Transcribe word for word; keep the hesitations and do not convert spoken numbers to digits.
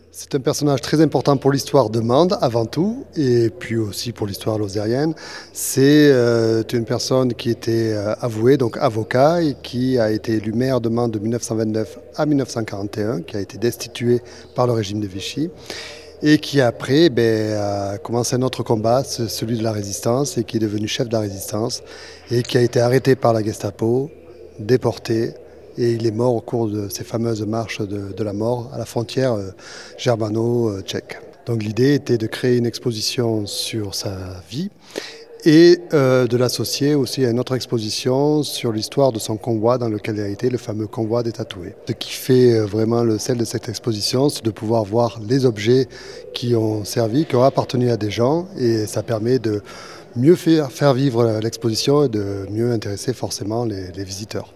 C'est un personnage très important pour l'histoire de Mende, avant tout, et puis aussi pour l'histoire lozérienne. C'est euh, une personne qui était euh, avouée, donc avocat, et qui a été élu maire de Mende de mille neuf cent vingt-neuf à mille neuf cent quarante et un, qui a été destitué par le régime de Vichy, et qui après ben, a commencé un autre combat, celui de la résistance, et qui est devenu chef de la résistance, et qui a été arrêté par la Gestapo, déporté, et il est mort au cours de ces fameuses marches de, de la mort à la frontière euh, germano-tchèque. Donc l'idée était de créer une exposition sur sa vie et euh, de l'associer aussi à une autre exposition sur l'histoire de son convoi dans lequel il a été, le fameux convoi des tatoués. Ce qui fait euh, vraiment le sel de cette exposition, c'est de pouvoir voir les objets qui ont servi, qui ont appartenu à des gens, et ça permet de mieux faire, faire vivre l'exposition et de mieux intéresser forcément les, les visiteurs.